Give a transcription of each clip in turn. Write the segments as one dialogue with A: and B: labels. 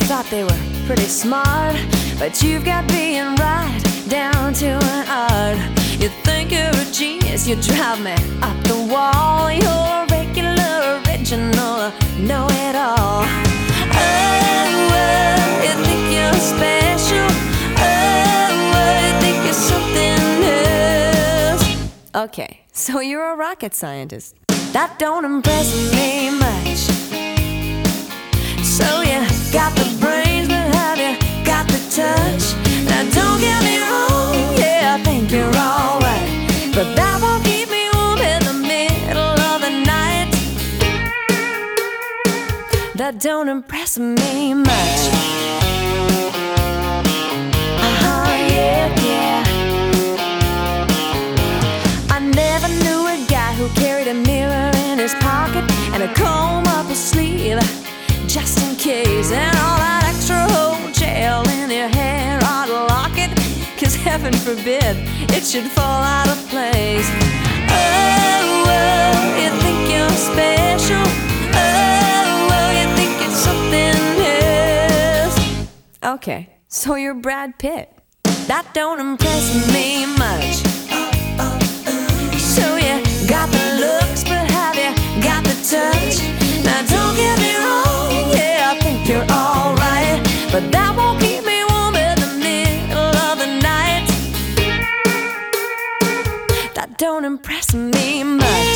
A: thought they were pretty smart, but you've got being right down to an art. You think you're a genius, you drive me up the wall. You're regular, original, know-it-all. Oh, you think you're special. Oh, you think you're something else. Okay, so you're a rocket scientist. That don't impress me much. So you got the brains, but have you got the touch? Now don't get me wrong, yeah, I think you're alright, but that won't keep me warm in the middle of the night. That don't impress me much. Yeah. I never knew a guy who carried a mirror in his pocket and a comb up his sleeve, just in case, and all that extra whole gel in your hair ought to lock it, 'cause heaven forbid it should fall out of place. Oh, you think you're special. Oh, you think it's something else. Okay, so you're Brad Pitt. That don't impress me much. So you got the looks, but have you got the touch? Now don't get me wrong, yeah, I think you're alright, but that won't keep me warm in the middle of the night. That don't impress me much.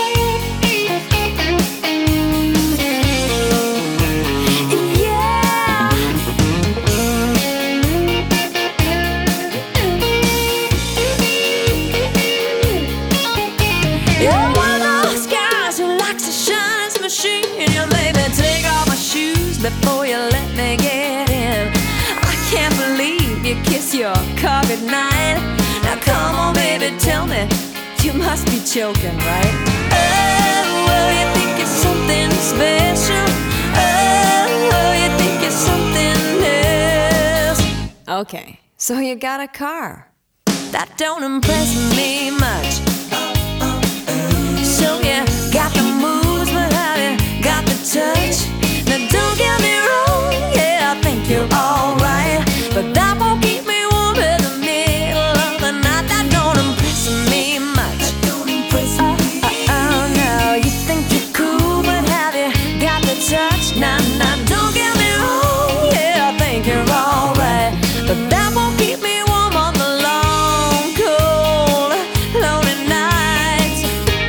A: You're one of those guys who likes to shine his machine. You maybe take off my shoes before you let me get in. I can't believe you kiss your car goodnight. Now come on, baby, tell me, you must be joking, right? Oh, you think it's something special. Oh, you think it's something else. Okay, so you got a car. That don't impress me much. So you got the moves, but have you got the touch? Now don't get me wrong, yeah, I think you're alright, but that won't keep me warm in the middle of the night. That don't impress me much. Oh, no, you think you're cool, but have you got the touch? Now, don't get me wrong, yeah, I think you're alright, but that won't keep me warm on the long, cold, lonely nights.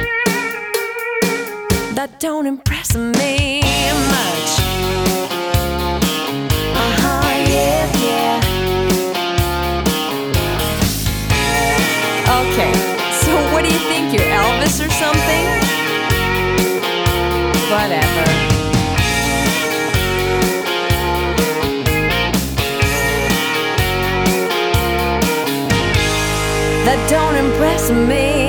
A: That don't impress me much. Yeah. Okay, so what do you think, you're Elvis or something? Whatever. That don't impress me